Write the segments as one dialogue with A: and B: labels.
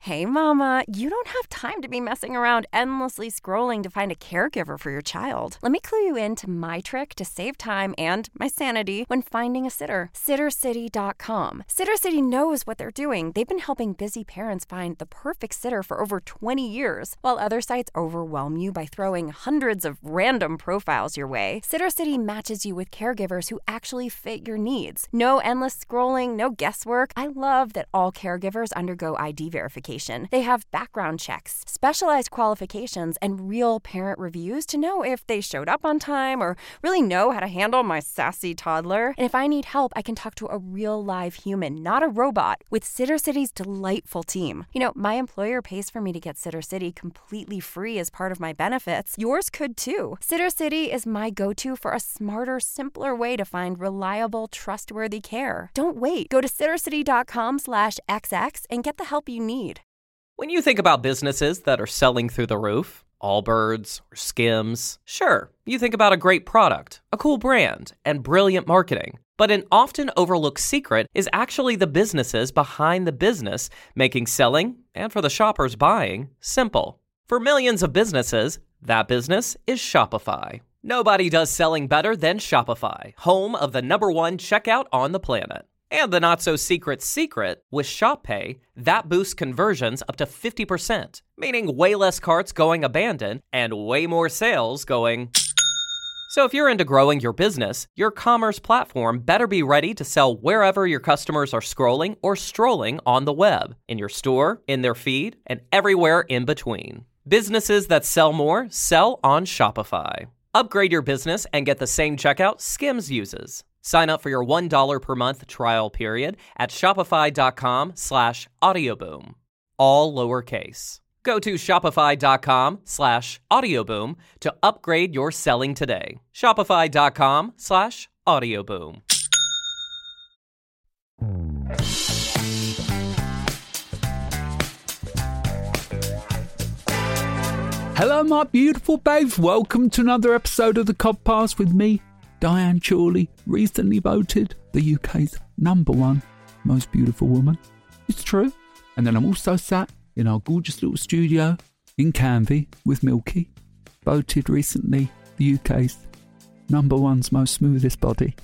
A: Hey, Mama, you don't have time to be messing around endlessly scrolling to find a caregiver for your child. Let me clue you into my trick to save time and my sanity when finding a sitter. SitterCity.com. SitterCity knows what they're doing. They've been helping busy parents find the perfect sitter for over 20 years. While other sites overwhelm you by throwing hundreds of random profiles your way, SitterCity matches you with caregivers who actually fit your needs. No endless scrolling, no guesswork. I love that all caregivers undergo ID verification. They have background checks, specialized qualifications, and real parent reviews to know if they showed up on time or really know how to handle my sassy toddler. And if I need help, I can talk to a real live human, not a robot, with SitterCity's delightful team. You know, my employer pays for me to get SitterCity completely free as part of my benefits. Yours could too. SitterCity is my go-to for a smarter, simpler way to find reliable, trustworthy care. Don't wait. Go to SitterCity.com/XX and get the help you need.
B: When you think about businesses that are selling through the roof, Allbirds or Skims, sure, you think about a great product, a cool brand, and brilliant marketing. But an often overlooked secret is actually the businesses behind the business, making selling, and for the shoppers buying, simple. For millions of businesses, that business is Shopify. Nobody does selling better than Shopify, home of the #1 checkout on the planet. And the not-so-secret secret, with Shop Pay, that boosts conversions up to 50%, meaning way less carts going abandoned and way more sales going... So if you're into growing your business, your commerce platform better be ready to sell wherever your customers are scrolling or strolling on the web, in your store, in their feed, and everywhere in between. Businesses that sell more sell on Shopify. Upgrade your business and get the same checkout Skims uses. Sign up for your $1 per month trial period at shopify.com/audioboom. All lowercase. Go to shopify.com/audioboom to upgrade your selling today. Shopify.com/audioboom.
C: Hello, my beautiful babes. Welcome to another episode of the Codcast with me, Diane Chorley, recently voted the UK's #1 most beautiful woman. It's true. And then I'm also sat in our gorgeous little studio in Canvey with Milky, voted recently the UK's #1's most smoothest body.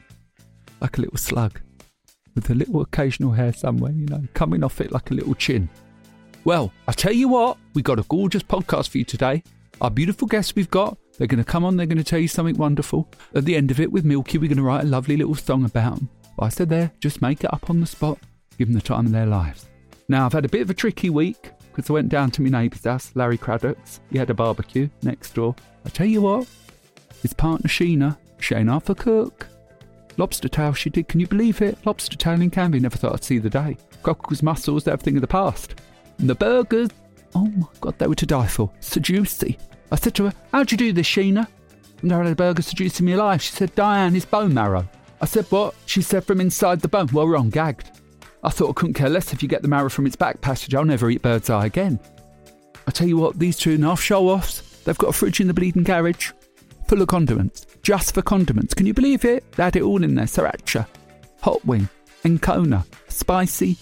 C: Like a little slug, with a little occasional hair somewhere, you know, coming off it like a little chin. Well, I tell you what, we got a gorgeous podcast for you today. Our beautiful guests we've got, they're going to come on, they're going to tell you something wonderful. At the end of it, with Milky, we're going to write a lovely little song about them. But I said there, just make it up on the spot, give them the time of their lives. Now, I've had a bit of a tricky week, because I went down to my neighbour's house, Larry Craddock's. He had a barbecue next door. I tell you what, his partner Sheena, she ain't half a cook. Lobster tail she did, can you believe it? Lobster tail in Canvey, never thought I'd see the day. Cockles, mussels, they're a thing of the past. And the burgers, oh my God, they were to die for. So juicy. I said to her, how'd you do this, Sheena? I've never had a burger so juicy in my life. She said, Diane, it's bone marrow. I said, what? She said, from inside the bone. Well, wrong, gagged. I thought I couldn't care less if you get the marrow from its back passage. I'll never eat bird's eye again. I tell you what, these 2.5 show-offs, they've got a fridge in the bleeding garage full of condiments. Just for condiments. Can you believe it? They had it all in there. Sriracha, hot wing, Ancona, spicy,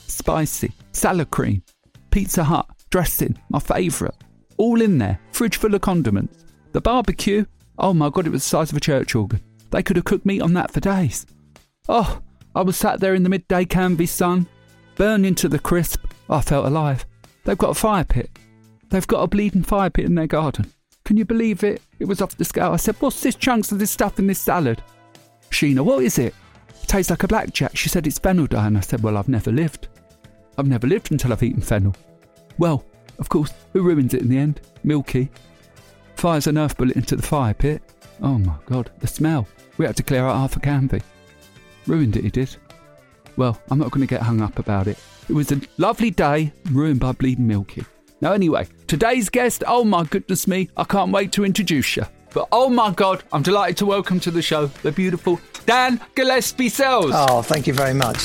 C: salad cream, Pizza Hut, dressing, my favourite. All in there. Fridge full of condiments. The barbecue, oh my God, it was the size of a church organ. They could have cooked meat on that for days. Oh, I was sat there in the midday Canvey sun, burning to the crisp. I felt alive. They've got a fire pit. They've got a bleeding fire pit in their garden. Can you believe it? It was off the scale. I said, what's this chunks of this stuff in this salad? Sheena, what is it? It tastes like a blackjack. She said, it's fennel, Diane. I said, well, I've never lived. I've never lived until I've eaten fennel. Well, of course, who ruins it in the end? Milky. Fires a Nerf bullet into the fire pit. Oh my God, the smell. We had to clear out half a Canvey. Ruined it, he did. Well, I'm not going to get hung up about it. It was a lovely day, ruined by bleeding Milky. Now anyway, today's guest, oh my goodness me, I can't wait to introduce you. But oh my God, I'm delighted to welcome to the show the beautiful Dan Gillespie-Sells.
D: Oh, thank you very much.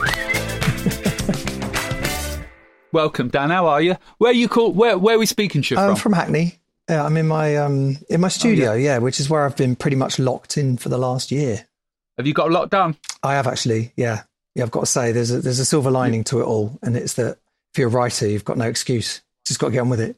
C: Welcome, Dan. How are you? Where are you called? Where are we speaking to you from?
D: I'm from Hackney. I'm in my studio, which is where I've been pretty much locked in for the last year.
C: Have you got a lot done?
D: I have actually, yeah. I've got to say, there's a silver lining to it all, and it's that if you're a writer, you've got no excuse. Just got to get on with it.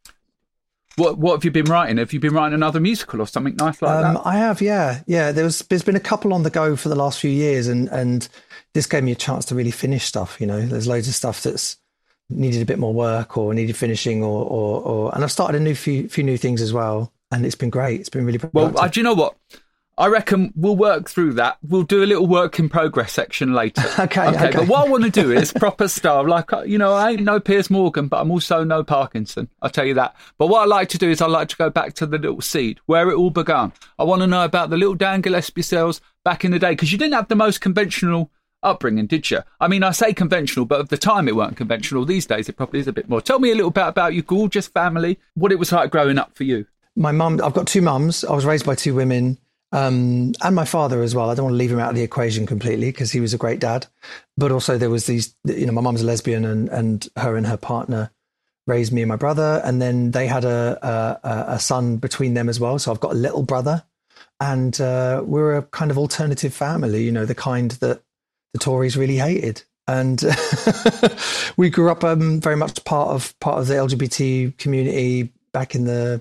C: What have you been writing? Have you been writing another musical or something nice like that?
D: I have, yeah. There's been a couple on the go for the last few years, and this gave me a chance to really finish stuff. There's loads of stuff that's needed a bit more work or needed finishing, and I've started a few new things as well, and it's been great. It's been really productive.
C: Well, do you know what? I reckon we'll work through that. We'll do a little work in progress section later.
D: Okay.
C: But what I want to do is proper style. Like, I ain't no Piers Morgan, but I'm also no Parkinson. I'll tell you that. But what I like to do is I like to go back to the little seed, where it all began. I want to know about the little Dan Gillespie cells back in the day, because you didn't have the most conventional upbringing, did you? I mean, I say conventional, but at the time it weren't conventional. These days it probably is a bit more. Tell me a little bit about your gorgeous family, what it was like growing up for you.
D: My mum, I've got two mums. I was raised by two women. And my father as well. I don't want to leave him out of the equation completely because he was a great dad. But also there was these, my mum's a lesbian and her partner raised me and my brother. And then they had a son between them as well. So I've got a little brother, and we're a kind of alternative family, the kind that the Tories really hated. And we grew up very much part of the LGBT community back in the,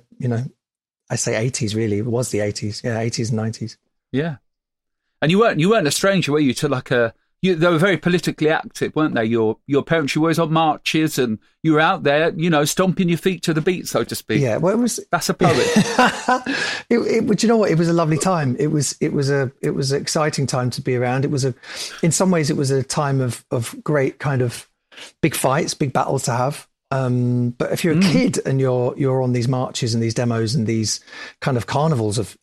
D: I say 80s, really. It was the 80s. Yeah, 80s and 90s. Yeah.
C: And you weren't a stranger, were you, to they were very politically active, weren't they? Your parents, you were always on marches, and you were out there, stomping your feet to the beat, so to speak.
D: Yeah, well,
C: that's a poet.
D: Do you know what? It was a lovely time. It was an exciting time to be around. In some ways, it was a time of great kind of big fights, big battles to have. But if you're a kid and you're on these marches and these demos and these kind of carnivals of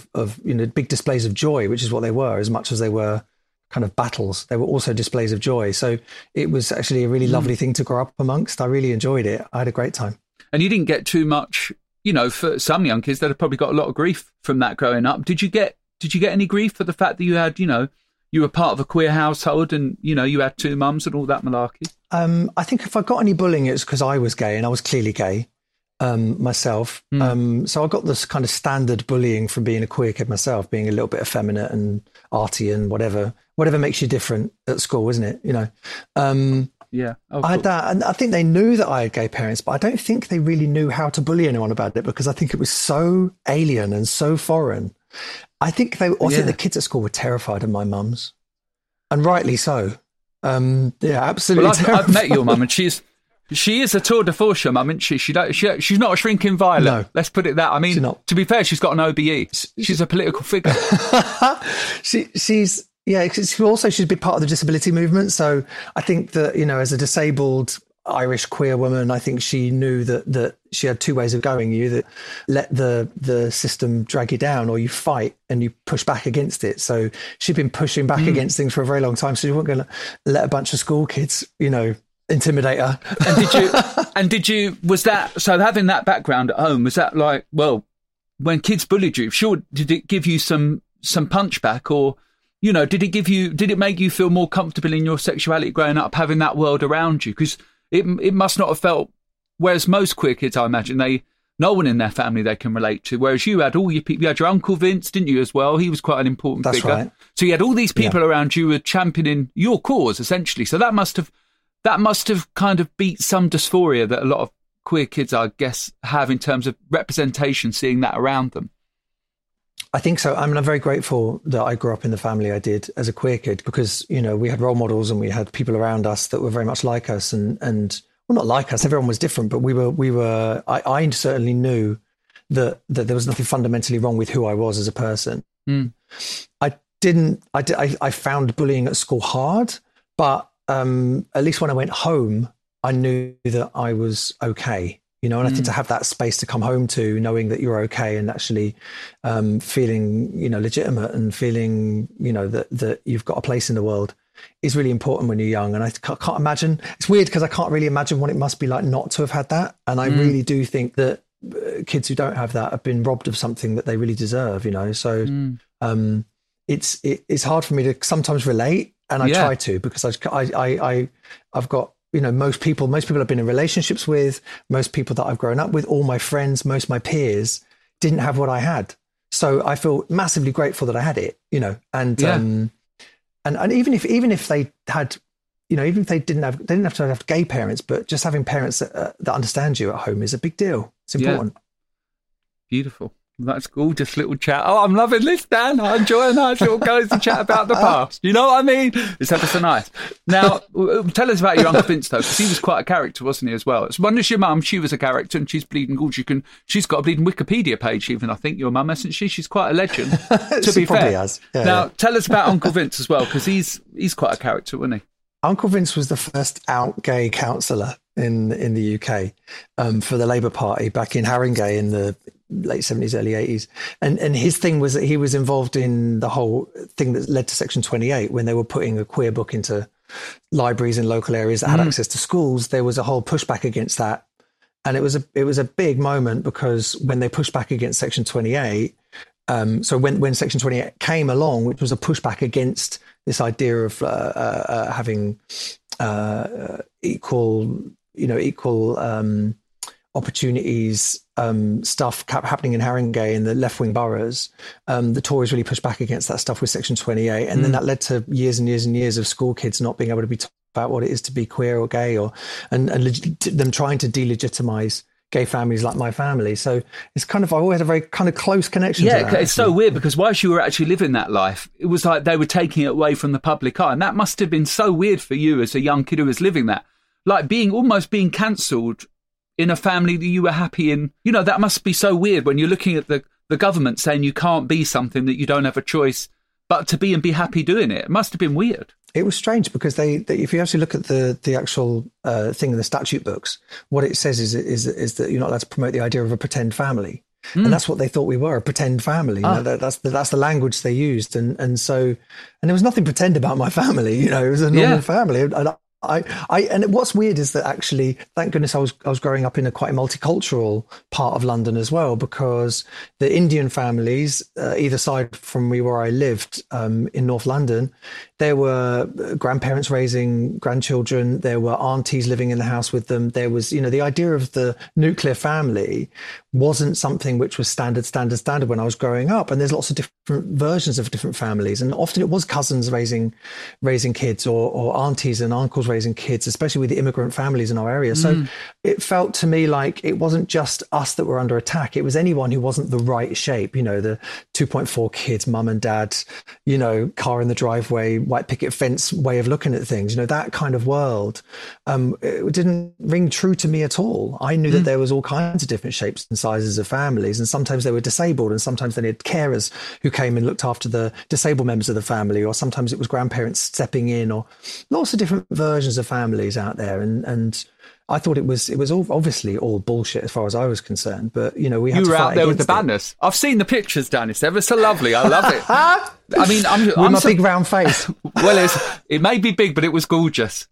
D: big displays of joy, which is what they were, as much as they were kind of battles, they were also displays of joy. So it was actually a really lovely thing to grow up amongst. I really enjoyed it. I had a great time.
C: And you didn't get too much, for some young kids that have probably got a lot of grief from that growing up. Did you get any grief for the fact that you had, you were part of a queer household and, you had two mums and all that malarkey?
D: I think if I got any bullying, it was because I was gay, and I was clearly gay myself. So I got this kind of standard bullying from being a queer kid myself, being a little bit effeminate and arty and whatever makes you different at school, isn't it?
C: Yeah. Oh,
D: I had that, and I think they knew that I had gay parents, but I don't think they really knew how to bully anyone about it, because I think it was so alien and so foreign. I think think the kids at school were terrified of my mums, and rightly so. Absolutely.
C: Well, I've met your mum, and she is a tour de force, your mum, isn't she? She's not a shrinking violet.
D: No.
C: Let's put it that. I mean, to be fair, she's got an OBE. She's a political figure.
D: She's a big part of the disability movement. So I think that, as a disabled Irish queer woman, I think she knew that she had two ways of going. You either let the system drag you down, or you fight and you push back against it. So she'd been pushing back against things for a very long time. So she wasn't going to let a bunch of school kids, intimidate her. Was that, so having that background at home, was that like, well, when kids bullied you, sure, did it give you some punchback, or, did it make you feel more comfortable in your sexuality growing up, having that world around you? Because it must not have felt, whereas most queer kids, I imagine, no one in their family they can relate to. Whereas you had all your people, you had your Uncle Vince, didn't you, as well? He was quite an important figure. That's right. So you had all these people around you who were championing your cause, essentially. So that must have kind of beat some dysphoria that a lot of queer kids, I guess, have in terms of representation, seeing that around them. I think so. I mean, I'm very grateful that I grew up in the family I did as a queer kid, because, we had role models and we had people around us that were very much like us, and well, not like us, everyone was different, but I certainly knew that there was nothing fundamentally wrong with who I was as a person. I found bullying at school hard, but at least when I went home, I knew that I was okay. And I think to have that space to come home to, knowing that you're okay, and actually feeling, legitimate, and feeling, that you've got a place in the world, is really important when you're young. And I can't imagine, it's weird because I can't really imagine what it must be like not to have had that. And I really do think that kids who don't have that have been robbed of something that they really deserve, So it's hard for me to sometimes relate, and I try to, because I've got, most people I've been in relationships with, most people that I've grown up with, all my friends, most of my peers didn't have what I had. So I feel massively grateful that I had it, and even if they had even if they didn't have to have gay parents, but just having parents that understand you at home is a big deal. It's important.
C: Yeah. Beautiful. That's gorgeous little chat. Oh, I'm loving this, Dan. I enjoy a nice little cozy chat about the past. You know what I mean? It's ever so nice. Now, tell us about your Uncle Vince, though, because he was quite a character, wasn't he, as well? As one as your mum, she was a character, and she's bleeding gorgeous. She's got a bleeding Wikipedia page, even, I think, your mum, hasn't she? She's quite a legend, to be fair.
D: Has. Yeah,
C: now, tell us about Uncle Vince as well, because he's quite a character, wasn't he?
D: Uncle Vince was the first out gay councillor in the UK for the Labour Party back in Haringey in the late 70s, early 80s. And his thing was that he was involved in the whole thing that led to Section 28 when they were putting a queer book into libraries in local areas that had access to schools. There was a whole pushback against that. And it was a big moment because when they pushed back against Section 28, so when Section 28 came along, which was a pushback against this idea of having equal opportunities stuff happening in Haringey in the left-wing boroughs, the Tories really pushed back against that stuff with Section 28, and then that led to years and years and years of school kids not being able to be taught about what it is to be queer or gay, and them trying to delegitimize gay families like my family. So it's I always had a very kind of close connection to that.
C: It's so weird because whilst you were actually living that life, it was like they were taking it away from the public eye. And that must have been so weird for you as a young kid who was living that. Like almost being cancelled in a family that you were happy in. You know, that must be so weird when you're looking at the government saying you can't be something that you don't have a choice but to be and be happy doing it. It must have been weird.
D: It was strange because they if you actually look at the actual thing in the statute books, what it says is that you're not allowed to promote the idea of a pretend family. And that's what they thought we were, a pretend family. You know, that's the language they used. And there was nothing pretend about my family. You know, it was a normal family. And what's weird is that actually, thank goodness I was growing up in a quite multicultural part of London as well, because the Indian families, either side from me where I lived in North London, there were grandparents raising grandchildren. There were aunties living in the house with them. There was, the idea of the nuclear family wasn't something which was standard when I was growing up. And there's lots of different versions of different families. And often it was cousins raising kids or aunties and uncles raising kids, especially with the immigrant families in our area. So it felt to me like it wasn't just us that were under attack. It was anyone who wasn't the right shape, the 2.4 kids, mum and dad, car in the driveway, white picket fence way of looking at things, that kind of world. It didn't ring true to me at all. I knew that there was all kinds of different shapes and sizes of families, and sometimes they were disabled, and sometimes they had carers who came and looked after the disabled members of the family, or sometimes it was grandparents stepping in, or lots of different versions of families out there. And I thought it was all obviously all bullshit as far as I was concerned, but we had to
C: were
D: fight
C: out there with the
D: against it.
C: badness. I've seen the pictures, Dan. It's ever so lovely. I love it. I mean,
D: with my big round face.
C: Well, it may be big, but it was gorgeous.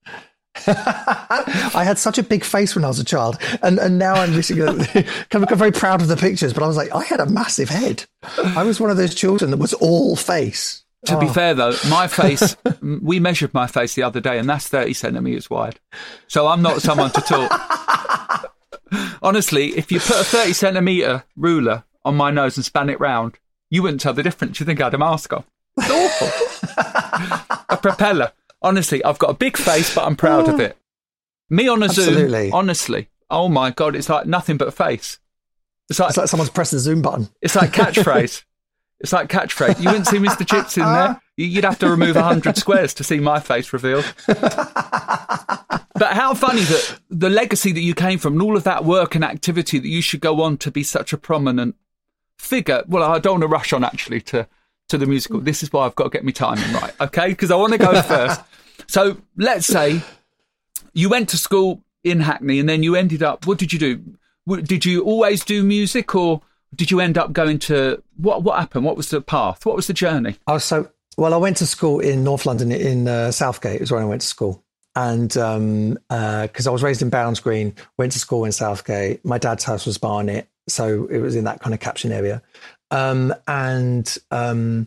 D: I had such a big face when I was a child, and now I'm kind of very proud of the pictures, but I was like, I had a massive head. I was one of those children that was all face.
C: To be fair, though, my face, we measured my face the other day, and that's 30 centimetres wide. So I'm not someone to talk. Honestly, if you put a 30 centimetre ruler on my nose and span it round, you wouldn't tell the difference. You think I had a mask on. It's awful. A propeller. Honestly, I've got a big face, but I'm proud of it. Me on a Zoom, honestly. Oh, my God, it's like nothing but a face. It's like
D: someone's pressed the Zoom button.
C: It's like catchphrase. It's like catchphrase. You wouldn't see Mr. Chips in there. You'd have to remove 100 squares to see my face revealed. But how funny that the legacy that you came from and all of that work and activity that you should go on to be such a prominent figure. Well, I don't want to rush on, actually, to the musical. This is why I've got to get my timing right, okay? Because I want to go first. So let's say you went to school in Hackney and then you ended up, what did you do? Did you always do music, or did you end up going to, what happened? What was the path? What was the journey?
D: I went to school in North London, in Southgate is where I went to school. And because I was raised in Bounds Green, went to school in Southgate. My dad's house was Barnet, so it was in that kind of catchment area.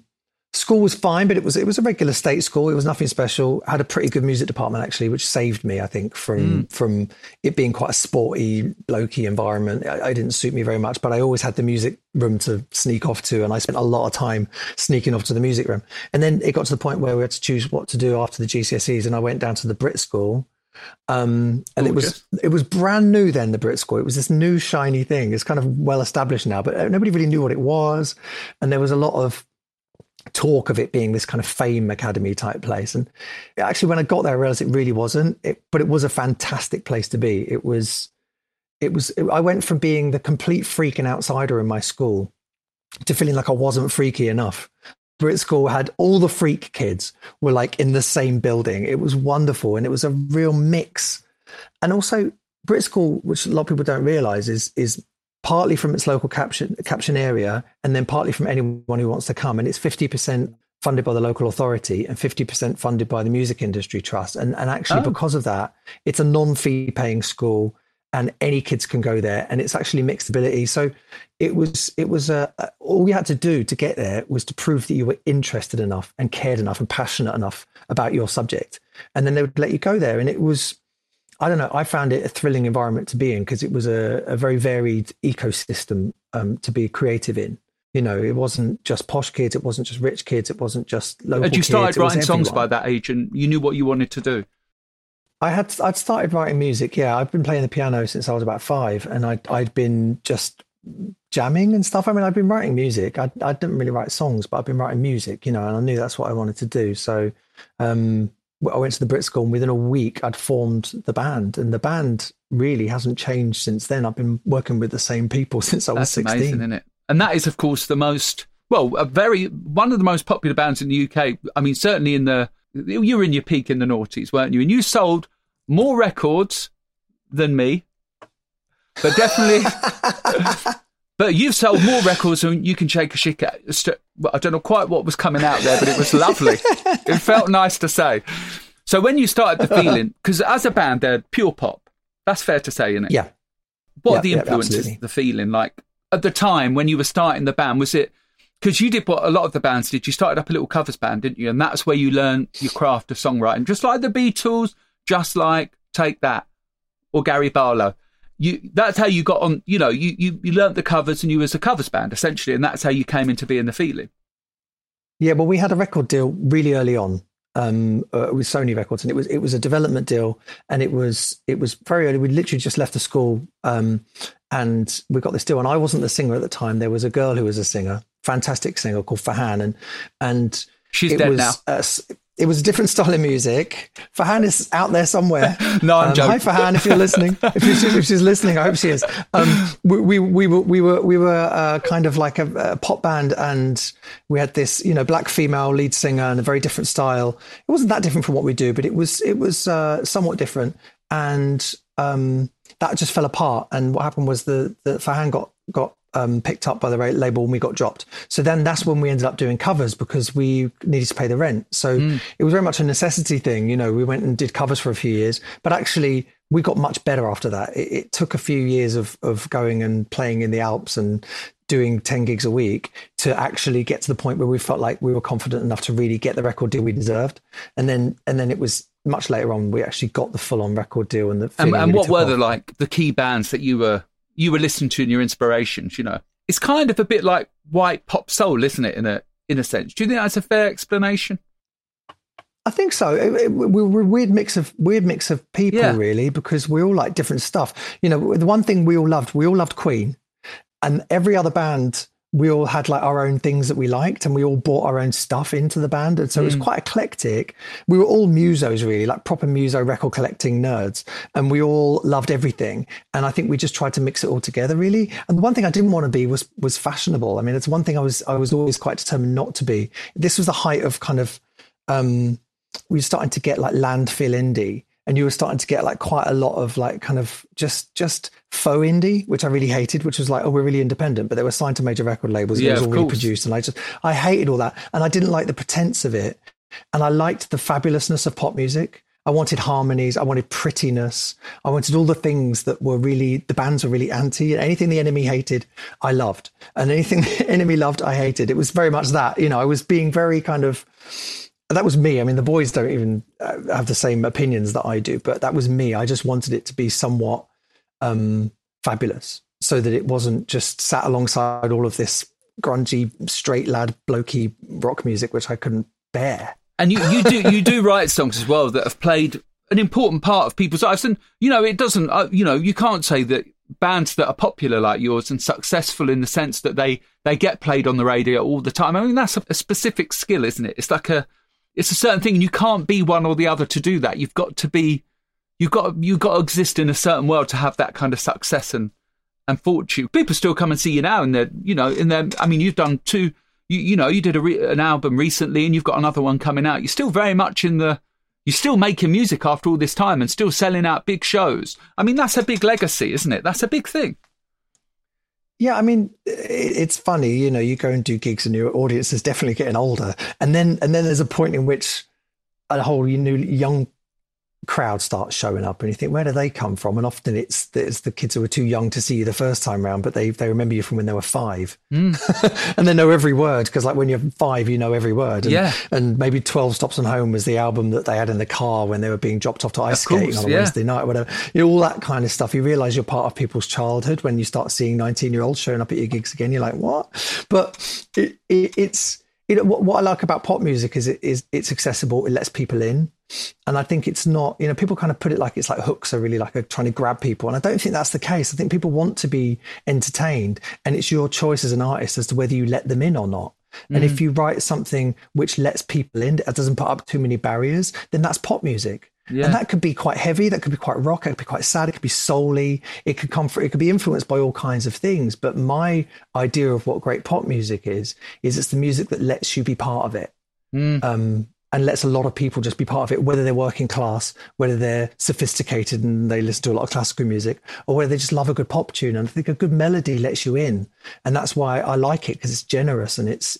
D: School was fine, but it was a regular state school. It was nothing special. Had a pretty good music department actually, which saved me, I think, from it being quite a sporty, blokey environment. It didn't suit me very much, but I always had the music room to sneak off to, and I spent a lot of time sneaking off to the music room. And then it got to the point where we had to choose what to do after the GCSEs, and I went down to the Brit School. And it was brand new then, the Brit School. It was this new shiny thing. It's kind of well established now, but nobody really knew what it was, and there was a lot of talk of it being this kind of fame academy type place. And actually, when I got there, I realized it really wasn't. But it was a fantastic place to be. I went from being the complete freak and outsider in my school to feeling like I wasn't freaky enough. Brit School had all the freak kids were like in the same building. It was wonderful, and it was a real mix. And also, Brit School, which a lot of people don't realize, is partly from its local caption area, and then partly from anyone who wants to come. And it's 50% funded by the local authority and 50% funded by the Music Industry Trust. And actually, because of that, it's a non-fee paying school, and any kids can go there. And it's actually mixed ability. So it was all you had to do to get there was to prove that you were interested enough and cared enough and passionate enough about your subject. And then they would let you go there. And it was, I don't know, I found it a thrilling environment to be in, because it was a very varied ecosystem to be creative in. You know, it wasn't just posh kids, it wasn't just rich kids, it wasn't just local kids.
C: Had you started writing songs by that age, and you knew what you wanted to do?
D: I'd started writing music, yeah. I've been playing the piano since I was about 5, and I'd been just jamming and stuff. I mean, I'd been writing music. I didn't really write songs, but I've been writing music, you know, and I knew that's what I wanted to do. So I went to the Brit School, and within a week I'd formed the band, and the band really hasn't changed since then. I've been working with the same people since I was 16.
C: That's amazing, isn't it? And that is, of course, one of the most popular bands in the UK. I mean, certainly you were in your peak in the noughties, weren't you? And you sold more records than me, but definitely, but you've sold more records than you can shake a stick at. I don't know quite what was coming out there, but it was lovely. It felt nice to say. So when you started The Feeling, because as a band, they're pure pop. That's fair to say, isn't it?
D: Yeah.
C: What are the influences of The Feeling? Like at the time when you were starting the band, was it, because you did what a lot of the bands did, you started up a little covers band, didn't you? And that's where you learned your craft of songwriting, just like the Beatles, just like Take That, or Gary Barlow. That's how you got on, you know, you learnt the covers, and you was a covers band essentially, and that's how you came into being The Feeling. Yeah,
D: well, we had a record deal really early on with Sony Records, and it was a development deal, and it was very early. We literally just left the school, and we got this deal. And I wasn't the singer at the time. There was a girl who was a singer, fantastic singer called Fahan, and
C: she's dead now.
D: It was a different style of music. Fahan is out there somewhere.
C: No, I'm joking.
D: Hi, Fahan, if you're listening. If she's listening, I hope she is. We were kind of like a pop band, and we had this, you know, black female lead singer and a very different style. It wasn't that different from what we do, but it was somewhat different. And that just fell apart. And what happened was the Fahan got picked up by the label, and we got dropped. So then that's when we ended up doing covers, because we needed to pay the rent. So it was very much a necessity thing. You know, we went and did covers for a few years, but actually we got much better after that. It took a few years of going and playing in the Alps and doing 10 gigs a week to actually get to the point where we felt like we were confident enough to really get the record deal we deserved. And then it was much later on, we actually got the full on record deal. And
C: what were the key bands that you were listening to and your inspirations? You know, it's kind of a bit like white pop soul, isn't it? In a sense, do you think that's a fair explanation?
D: I think so. We were a weird mix of people, really, because we all like different stuff. You know, the one thing we all loved Queen, and every other band, we all had like our own things that we liked, and we all bought our own stuff into the band. And so it was quite eclectic. We were all musos, really, like proper muso record collecting nerds. And we all loved everything. And I think we just tried to mix it all together, really. And the one thing I didn't want to be was fashionable. I mean, it's one thing I was always quite determined not to be. This was the height of kind of, we were starting to get like landfill indie. And you were starting to get like quite a lot of like kind of just faux indie, which I really hated, which was like, oh, we're really independent, but they were signed to major record labels. And it was all reproduced. And I hated all that. And I didn't like the pretense of it. And I liked the fabulousness of pop music. I wanted harmonies. I wanted prettiness. I wanted all the things that were really, the bands were really anti. Anything the Enemy hated, I loved. And anything the Enemy loved, I hated. It was very much that, I was being very kind of, that was me. I mean, the boys don't even have the same opinions that I do, but that was me. I just wanted it to be somewhat fabulous so that it wasn't just sat alongside all of this grungy, straight lad, blokey rock music, which I couldn't bear.
C: And you do write songs as well that have played an important part of people's lives. And, it doesn't, you can't say that bands that are popular like yours and successful in the sense that they get played on the radio all the time. I mean, that's a specific skill, isn't it? It's a certain thing, and you can't be one or the other to do that. You've got to exist in a certain world to have that kind of success and fortune. People still come and see you now, and I mean, you've done two. You did an album recently, and you've got another one coming out. You're still very much you're still making music after all this time and still selling out big shows. I mean, that's a big legacy, isn't it? That's a big thing.
D: Yeah, I mean, it's funny, you go and do gigs and your audience is definitely getting older. And then there's a point in which a whole new young crowd starts showing up and you think, where do they come from? And often it's the kids who were too young to see you the first time round, but they remember you from when they were 5 and they know every word, because like when you're 5 you know every word, and maybe 12 Stops and Home was the album that they had in the car when they were being dropped off to ice skating on a Wednesday night or whatever, all that kind of stuff. You realize you're part of people's childhood when you start seeing 19-year-olds showing up at your gigs again. You're like, what? But it's what I like about pop music is it's accessible. It lets people in. And I think it's not, people kind of put it like it's like hooks are really like trying to grab people. And I don't think that's the case. I think people want to be entertained, and it's your choice as an artist as to whether you let them in or not. And if you write something which lets people in, that doesn't put up too many barriers, then that's pop music. Yeah. And that could be quite heavy. That could be quite rock. It could be quite sad. It could be soul-y. It could be influenced by all kinds of things. But my idea of what great pop music is it's the music that lets you be part of it. And lets a lot of people just be part of it, whether they're working class, whether they're sophisticated and they listen to a lot of classical music, or whether they just love a good pop tune. And I think a good melody lets you in. And that's why I like it, because it's generous and it's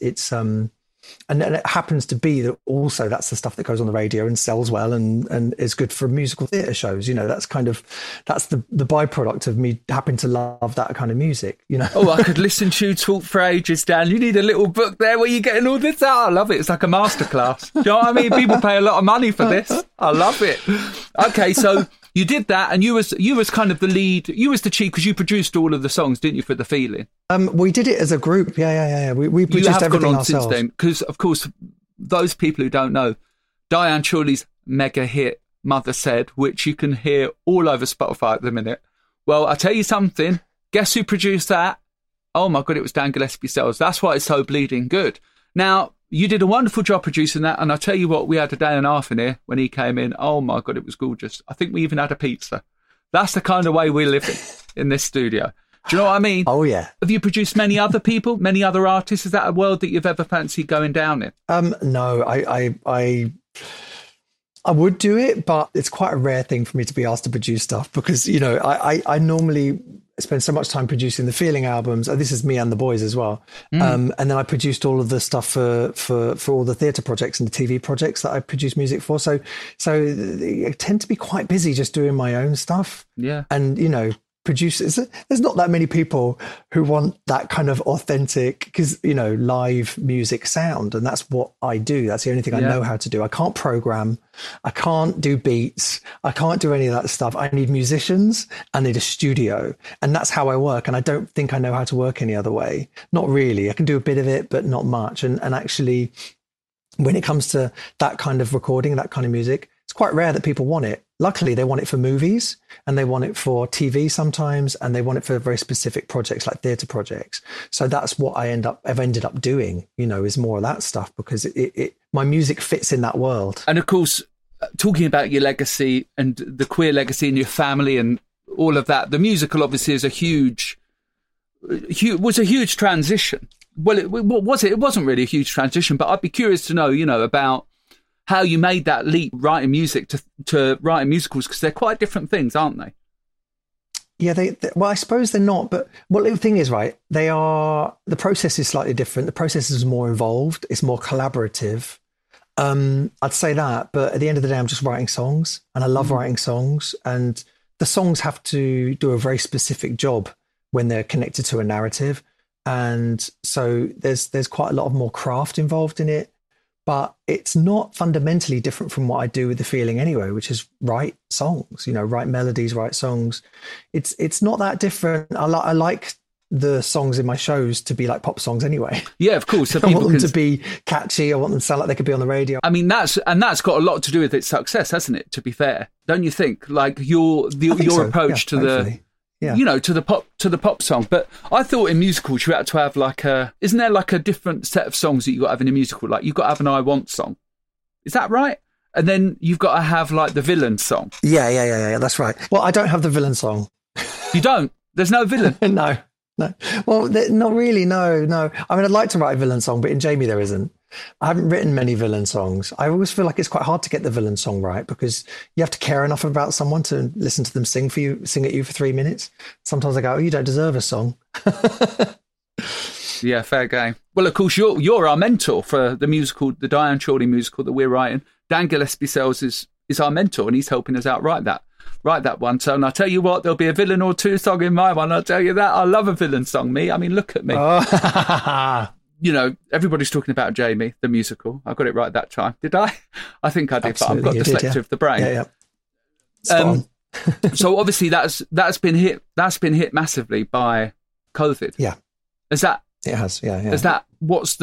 D: and it happens to be that also that's the stuff that goes on the radio and sells well and is good for musical theatre shows. That's the byproduct of me happening to love that kind of music,
C: Oh, I could listen to you talk for ages, Dan. You need a little book there where you're getting all this out. I love it. It's like a masterclass. Do you know what I mean? People pay a lot of money for this. I love it. Okay, so you did that, and you was kind of the lead. You was the chief because you produced all of the songs, didn't you, for The Feeling? We
D: did it as a group. Yeah. We produced everything ourselves. Since then,
C: because of course, those people who don't know, Diane Chorley's mega hit "Mother Said," which you can hear all over Spotify at the minute. Well, I tell you something. Guess who produced that? Oh my God, it was Dan Gillespie Sells. That's why it's so bleeding good. Now, you did a wonderful job producing that, and I tell you what, we had a day and a half in here when he came in. Oh my God, it was gorgeous. I think we even had a pizza. That's the kind of way we're living in this studio. Do you know what I mean?
D: Oh yeah.
C: Have you produced many other people, many other artists? Is that a world that you've ever fancied going down in?
D: No, I would do it, but it's quite a rare thing for me to be asked to produce stuff because, I normally spend so much time producing the Feeling albums. This is me and the boys as well. And then I produced all of the stuff for all the theatre projects and the TV projects that I produce music for. So I tend to be quite busy just doing my own stuff.
C: Yeah.
D: And, producers, there's not that many people who want that kind of authentic, because live music sound, and that's what I do. That's the only thing I know how to do. I can't program, I can't do beats, I can't do any of that stuff. I need musicians, I need a studio, and that's how I work. And I don't think I know how to work any other way. Not really. I can do a bit of it, but not much. And actually, when it comes to that kind of recording, that kind of music, it's quite rare that people want it. Luckily, they want it for movies and they want it for TV sometimes, and they want it for very specific projects like theatre projects. So that's what I've ended up doing, is more of that stuff, because my music fits in that world.
C: And of course, talking about your legacy and the queer legacy in your family and all of that, the musical obviously is was a huge transition. Well, it wasn't really a huge transition, but I'd be curious to know, about how you made that leap writing music to writing musicals, because they're quite different things, aren't they?
D: Yeah, well, I suppose they're not, but the thing is, right, the process is slightly different. The process is more involved. It's more collaborative. I'd say that, but at the end of the day, I'm just writing songs, and I love writing songs, and the songs have to do a very specific job when they're connected to a narrative. And so there's quite a lot of more craft involved in it, but it's not fundamentally different from what I do with The Feeling anyway, which is write songs, write melodies, write songs. It's not that different. I like the songs in my shows to be like pop songs anyway.
C: Yeah, of course. So
D: I want them to be catchy. I want them to sound like they could be on the radio.
C: I mean, that's got a lot to do with its success, hasn't it? To be fair, don't you think? Like your approach to
D: hopefully.
C: to the pop song. But I thought in musicals you had to have isn't there like a different set of songs that you got to have in a musical? Like you've got to have an I Want song. Is that right? And then you've got to have like the villain song.
D: Yeah. That's right. Well, I don't have the villain song.
C: You don't? There's no villain?
D: No. Well, not really. No. I mean, I'd like to write a villain song, but in Jamie there isn't. I haven't written many villain songs. I always feel like it's quite hard to get the villain song right because you have to care enough about someone to listen to them sing at you for 3 minutes. Sometimes I go, oh, you don't deserve a song.
C: Yeah, fair game. Well, of course, you're our mentor for the musical, the Diane Chorley musical that we're writing. Dan Gillespie Sells is our mentor, and he's helping us out write that one. So, and I'll tell you what, there'll be a villain or two song in my one. I'll tell you that. I love a villain song, me. I mean, look at me.
D: Oh.
C: Everybody's talking about Jamie, the musical. I got it right that time. Did I? I think I did,
D: Absolutely,
C: but I've got dyslexia of the brain.
D: Yeah. Spot on.
C: So obviously that's been hit massively by COVID.
D: Yeah.
C: Is that?
D: It has, yeah.
C: Is that what's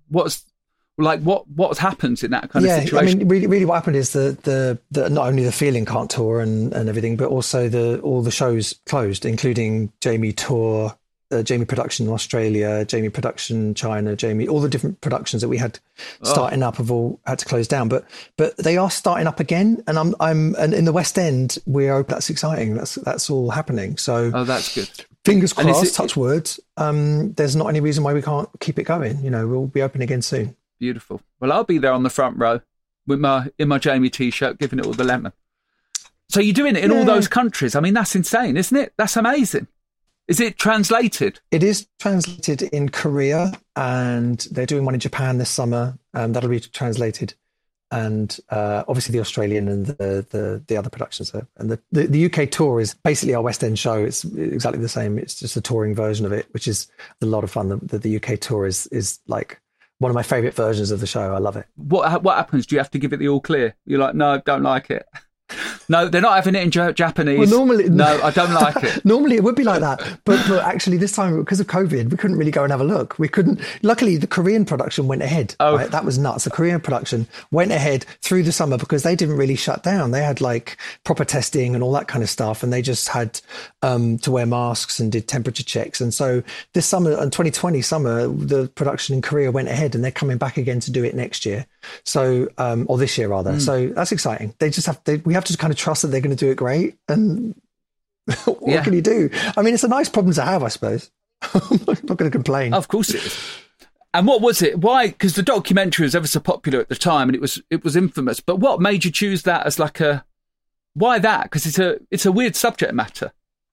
C: happens in that kind of situation?
D: I mean, really, what happened is the not only The Feeling can't tour and everything, but also all the shows closed, including Jamie Tour, Jamie Production in Australia, Jamie Production China, all the different productions that we had starting up have all had to close down. But they are starting up again, and and in the West End we're open. That's exciting. That's all happening. So
C: that's good.
D: Fingers crossed, touch wood. There's not any reason why we can't keep it going. We'll be open again soon.
C: Beautiful. Well, I'll be there on the front row in my Jamie t-shirt, giving it all the lemon. So you're doing it in all those countries. I mean, that's insane, isn't it? That's amazing. Is it translated?
D: It is translated in Korea, and they're doing one in Japan this summer. That'll be translated. And obviously the Australian and the other productions there. And the UK tour is basically our West End show. It's exactly the same. It's just a touring version of it, which is a lot of fun. The UK tour is like one of my favourite versions of the show. I love it.
C: What happens? Do you have to give it the all clear? You're like, no, don't like it. No, they're not having it in Japanese.
D: Well, normally,
C: no, I don't like it.
D: Normally it would be like that. But actually this time, because of COVID, we couldn't really go and have a look. We couldn't. Luckily, the Korean production went ahead. Oh. Right? That was nuts. The Korean production went ahead through the summer because they didn't really shut down. They had like proper testing and all that kind of stuff. And they just had to wear masks and did temperature checks. And so this summer, in 2020 summer, the production in Korea went ahead, and they're coming back again to do it next year. So, or this year rather. So that's exciting. They just we have to kind of trust that they're going to do it great. And what can you do? I mean, it's a nice problem to have, I suppose. I'm not going to complain.
C: Of course it is. And what was it? Why? Because the documentary was ever so popular at the time, and it was infamous. But what made you choose that as why that? Because it's a weird subject matter.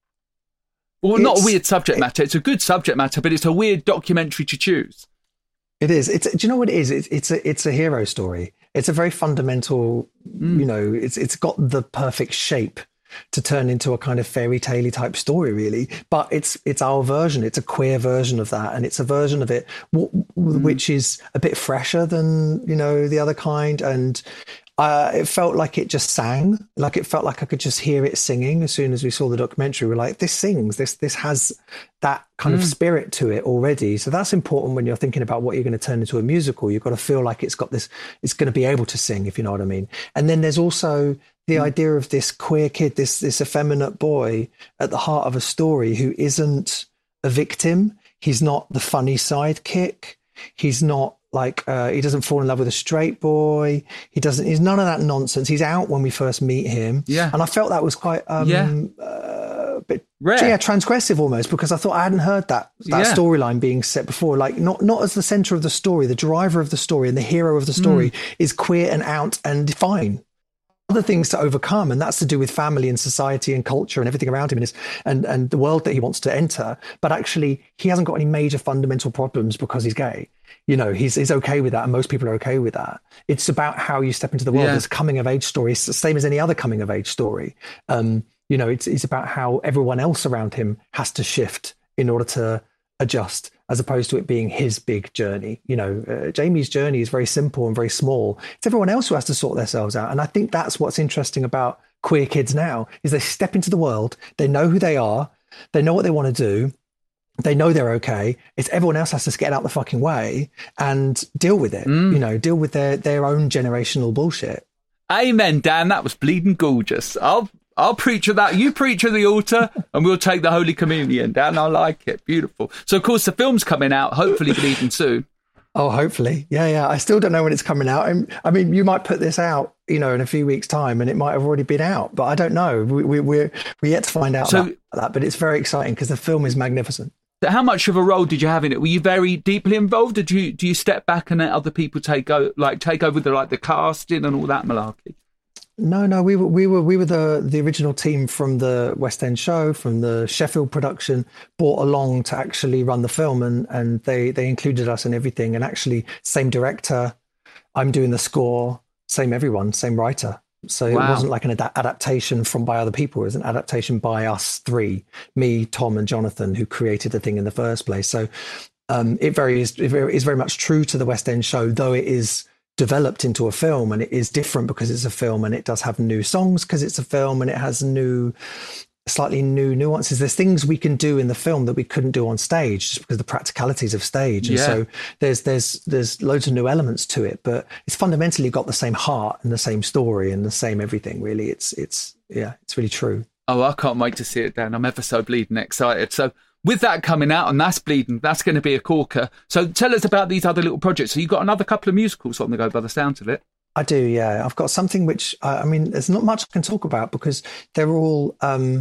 C: Well, not a weird subject matter. It's a good subject matter, but it's a weird documentary to choose.
D: It is. Do you know what it is? It's a hero story. It's a very fundamental, it's got the perfect shape to turn into a kind of fairy tale type story, really. But it's our version. It's a queer version of that. And it's a version of it which is a bit fresher than, the other kind. And it felt like it just sang. Like it felt like I could just hear it singing as soon as we saw the documentary. We're like, this sings. This has that kind of spirit to it already. So that's important when you're thinking about what you're going to turn into a musical. You've got to feel like it's going to be able to sing, if you know what I mean. And then there's also the idea of this queer kid, this effeminate boy at the heart of a story who isn't a victim. He's not the funny sidekick. He's not he doesn't fall in love with a straight boy. He's none of that nonsense. He's out when we first meet him. Yeah. And I felt that was quite a bit rare. Yeah, transgressive almost, because I thought I hadn't heard that storyline being set before. Like not as the center of the story, the driver of the story and the hero of the story is queer and out and fine. Other things to overcome, and that's to do with family and society and culture and everything around him and the world that he wants to enter. But actually, he hasn't got any major fundamental problems because he's gay. he's okay with that, and most people are okay with that. It's about how you step into the world as a coming of age story. It's the same as any other coming of age story. It's about how everyone else around him has to shift in order to adjust, as opposed to it being his big journey. Jamie's journey is very simple and very small. It's everyone else who has to sort themselves out. And I think that's what's interesting about queer kids now, is they step into the world, they know who they are, they know what they want to do, they know they're okay. It's everyone else has to get out the fucking way and deal with it, deal with their own generational bullshit.
C: Amen, Dan. That was bleeding gorgeous. I'll preach at that. You preach at the altar and we'll take the Holy Communion, Dan. I like it. Beautiful. So, of course, the film's coming out, hopefully bleeding soon.
D: Oh, hopefully. Yeah. I still don't know when it's coming out. I mean, you might put this out, in a few weeks' time, and it might have already been out, but I don't know. We're yet to find out that, but it's very exciting because the film is magnificent.
C: How much of a role did you have in it? Were you very deeply involved? Or do you step back and let other people take over the casting and all that malarkey?
D: No, we were the original team from the West End show, from the Sheffield production, brought along to actually run the film, and they included us in everything. And actually, same director, I'm doing the score, same everyone, same writer. So It wasn't like an adaptation by other people. It was an adaptation by us three, me, Tom, and Jonathan, who created the thing in the first place. So it is very much true to the West End show, though it is developed into a film, and it is different because it's a film, and it does have new songs because it's a film, and it has slightly new nuances. There's things we can do in the film that we couldn't do on stage just because of the practicalities of stage. And so there's loads of new elements to it, but it's fundamentally got the same heart and the same story and the same everything, really. It's really true. Oh,
C: I can't wait to see it, Dan. I'm ever so bleeding excited. So with that coming out, and that's bleeding, that's going to be a corker. So tell us about these other little projects. So you've got another couple of musicals on the go by the sounds of it.
D: I do, yeah. I've got something which, there's not much I can talk about because they're all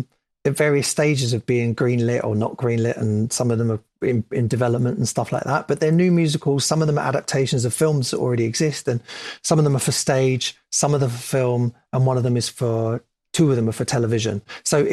D: at various stages of being greenlit or not greenlit, and some of them are in development and stuff like that. But they're new musicals. Some of them are adaptations of films that already exist, and some of them are for stage, some of them for film, and two of them are for television. So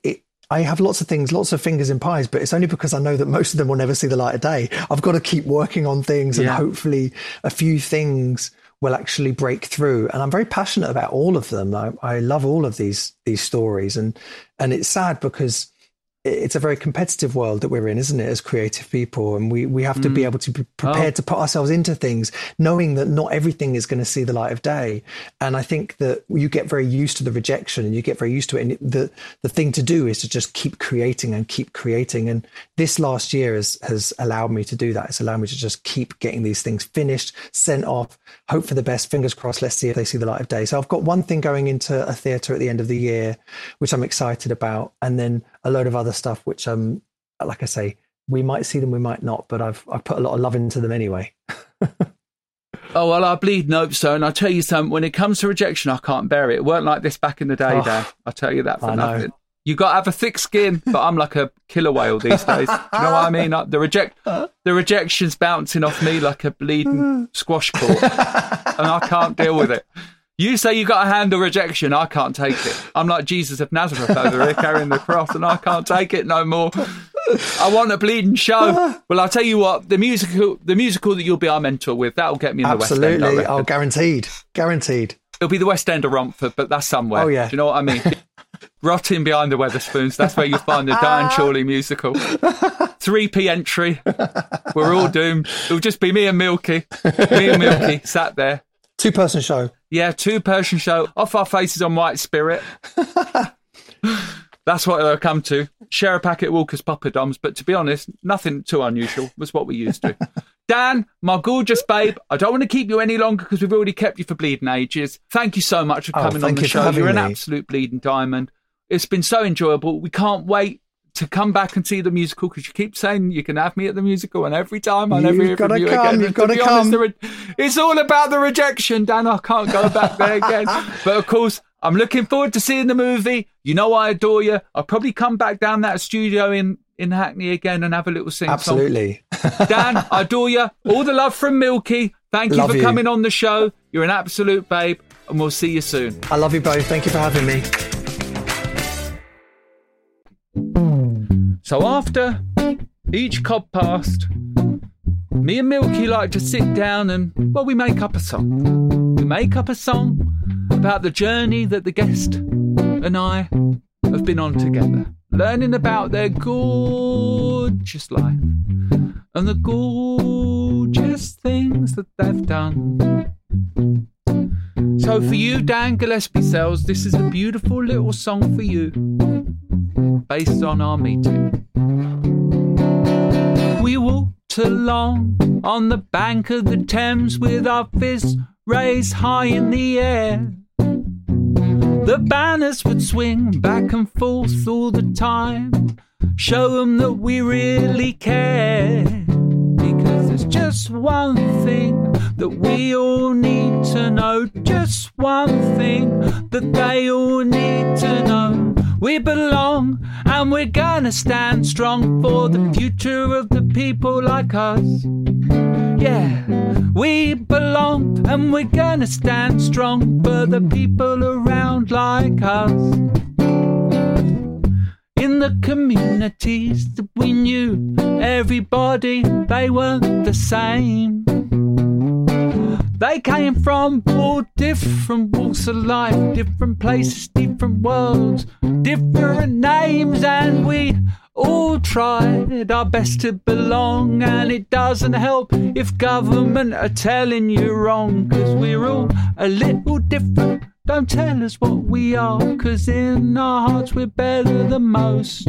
D: I have lots of fingers in pies, but it's only because I know that most of them will never see the light of day. I've got to keep working on things, and hopefully a few things will actually break through. And I'm very passionate about all of them. I love all of these stories, and it's sad because it's a very competitive world that we're in, isn't it, as creative people? And we have to be able to be prepared to put ourselves into things, knowing that not everything is going to see the light of day. And I think that you get very used to the rejection, and you get very used to it. And the thing to do is to just keep creating and keep creating. And this last year has allowed me to do that. It's allowed me to just keep getting these things finished, sent off, hope for the best, fingers crossed, let's see if they see the light of day. So I've got one thing going into a theatre at the end of the year, which I'm excited about. And then a load of other stuff, which like I say, we might see them, we might not, but I've put a lot of love into them anyway.
C: Oh, well, I bleed notes, so, and I tell you something, when it comes to rejection, I can't bear it. It weren't like this back in the day, Dan. I tell you that for nothing. You got to have a thick skin, but I'm like a killer whale these days. Do you know what I mean? The rejection's bouncing off me like a bleeding squash court, and I can't deal with it. You say you got to handle rejection, I can't take it. I'm like Jesus of Nazareth over here carrying the cross, and I can't take it no more. I want a bleeding show. Well, I'll tell you what, the musical that you'll be our mentor with, that'll get me in the West End.
D: Absolutely, oh, guaranteed.
C: It'll be the West End of Romford, but that's somewhere.
D: Oh, yeah.
C: Do you know what I mean? Rotting behind the Wetherspoons, that's where you'll find the Diane Chorley musical. 3p entry. We're all doomed. It'll just be me and Milky sat there.
D: 2-person show.
C: Yeah, 2-person show. Off our faces on White Spirit. That's what it'll come to. Share a packet of Walker's Poppadoms, but to be honest, nothing too unusual was what we used to. Dan, my gorgeous babe, I don't want to keep you any longer because we've already kept you for bleeding ages. Thank you so much for coming on the show. You're an absolute bleeding diamond. It's been so enjoyable. We can't wait to come back and see the musical because you keep saying you can have me at the musical, and every time I never hear from you again.
D: You've got to come.
C: It's all about the rejection, Dan. I can't go back there again. But of course, I'm looking forward to seeing the movie. You know I adore you. I'll probably come back down that studio in Hackney again and have a little sing-song.
D: Absolutely.
C: Dan, I adore you. All the love from Milky. Thank you for coming on the show. You're an absolute babe, and we'll see you soon.
D: I love you both. Thank you for having me.
C: So after each Codcast, me and Milky like to sit down and, well, we make up a song. We make up a song about the journey that the guest and I have been on together, learning about their gorgeous life and the gorgeous things that they've done. So for you, Dan Gillespie Sells, this is a beautiful little song for you, based on our meeting. We walked along on the bank of the Thames with our fists raised high in the air. The banners would swing back and forth all the time, show them that we really care. Because there's just one thing that we all need to know, just one thing that they all need to know. We belong and we're gonna stand strong for the future of the people like us. Yeah, we belong and we're gonna stand strong for the people around like us. In the communities that we knew, everybody, they weren't the same. They came from all different walks of life, different places, different worlds, different names, and we all tried our best to belong. And it doesn't help if government are telling you wrong, 'cause we're all a little different. Don't tell us what we are, 'cause in our hearts we're better than most.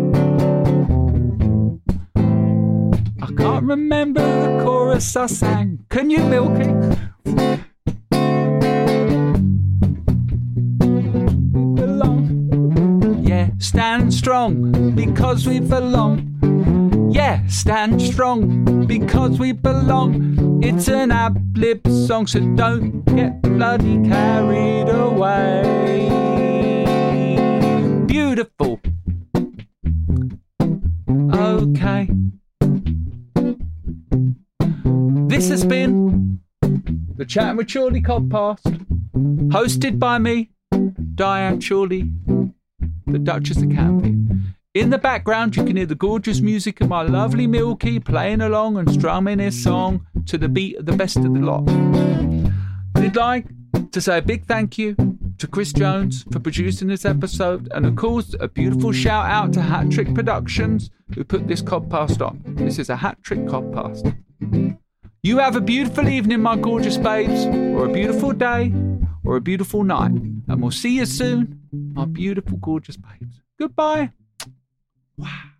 C: I can't remember the chorus I sang. Can you, Milky? We belong. Yeah, stand strong because we belong. Yeah, stand strong because we belong. It's an ad-lib song, so don't get bloody carried away. Beautiful. Okay. This has been the Chatting with Chorley Codcast, hosted by me, Diane Chorley, the Duchess of Canby. In the background, you can hear the gorgeous music of my lovely Milky playing along and strumming his song to the beat of the best of the lot. I'd like to say a big thank you to Chris Jones for producing this episode, and of course a beautiful shout out to Hat Trick Productions who put this Codcast on. This is a Hat Trick Codcast. You have a beautiful evening, my gorgeous babes, or a beautiful day, or a beautiful night, and we'll see you soon, my beautiful gorgeous babes. Goodbye. Wow.